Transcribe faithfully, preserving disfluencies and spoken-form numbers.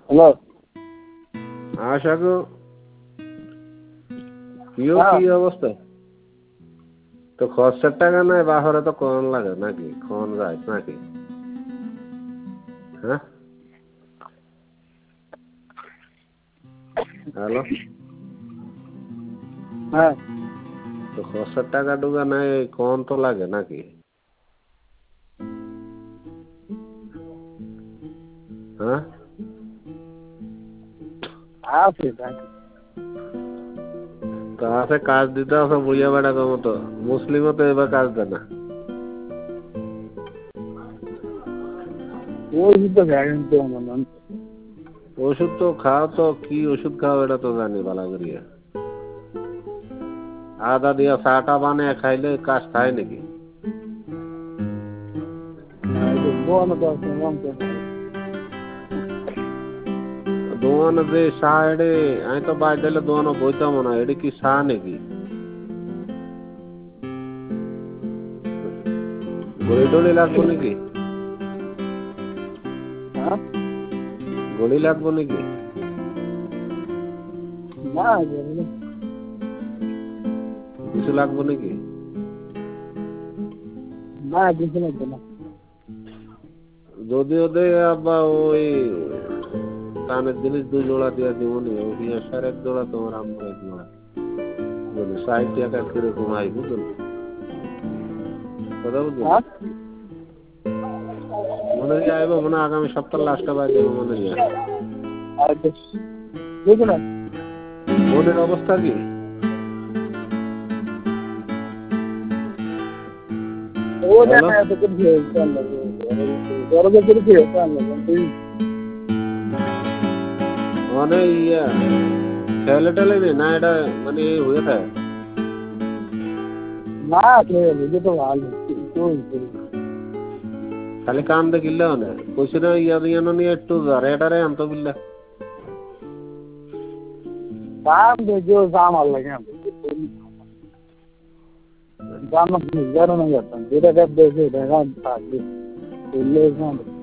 Hello. আশা গো কিও কি অবস্থা? তো খরচের টাকা নাই বাহরে তো কোন লাগে নাকি কোন যায় নাকি? হ্যাঁ হ্যালো। হ্যাঁ তো খরচের টাকা ডুগা নাই কোন তো লাগে নাকি? হ্যাঁ আছে থাকে। তাতে কাজ দিতে আছে বুঝিয়া বেড়া মতো মুসলিমও তো এবার কাজ দেয় না। ওই তো ভ্যারেন্ট তো মনে ওষুধ তো খাও তো কি ওষুধ খাও এটা তো জানি ভালো করিয়া। আদা দিয়া চাটা বানিয়ে খাইলে কাজ খায় নাকি? দোয়ানো যে চা এডে আমি তো বাই দিলে দোয়ানো বইতাম না এটা কি চা নাকি? গড়ি টড়ি লাগবো নাকি? গড়ি লাগবো নাকি? না কিছু লাগবো নাকি? না কিছু লাগবে না। যদি ওদের আবার ওই কানের জিনিস দুই জোড়া দিয়া দিব নি ওই সার এক জোড়া তোমার আম্মু এক জোড়া বুঝলি ষাট টাকা কিরকম আই বুঝলি কথা বুঝলি মনে হয় আইব মনে আগামী সপ্তাহ লাস্টে বাই দেবো মনে হয়। বোনের অবস্থা কি? মানে ইয়া ঠেলে ঠেলে নেই না এটা মানে হয়ে থাকে না তো ভালো খালি কান দেখিলে মানে কইছি না ইয়া দিয়ে নিয়ে একটু রে এটারে আনতো বিল্লা কাম দেখো কাম আর লাগে জানো জানো না যেটা দেখে দেখা থাকবে